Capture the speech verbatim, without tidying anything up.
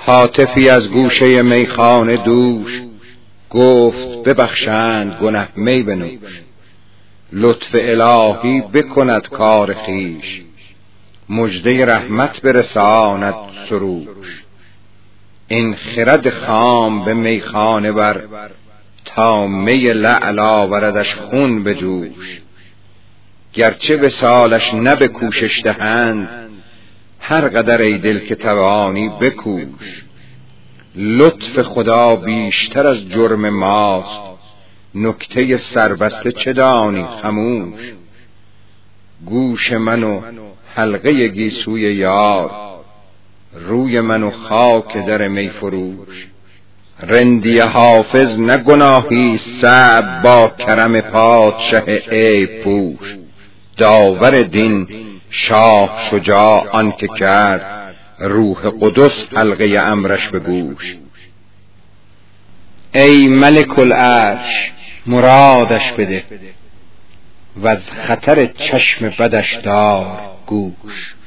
هاتفی از گوشه میخانه دوش، گفت ببخشند گنه می بنوش. لطف الهی بکند کار خویش، مژده رحمت برساند سروش. این خرد خام به میخانه بر، تا می لعل آوردش خون به جوش. گرچه وصالش نه به کوشش دهند، هر قدر ای دل که توانی بکوش. لطف خدا بیشتر از جرم ماست، نکته سربسته چه دانی خموش. گوش من و حلقه گیسوی یار، روی من و خاک در می فروش. رندی حافظ نه گناهی صعب، با کرم پادشه عیب پوش. داور دین شاه شجاع آن که کرد، روح قدس حلقه امرش به گوش. ای ملک العرش مرادش بده، و از خطر چشم بدش دار گوش.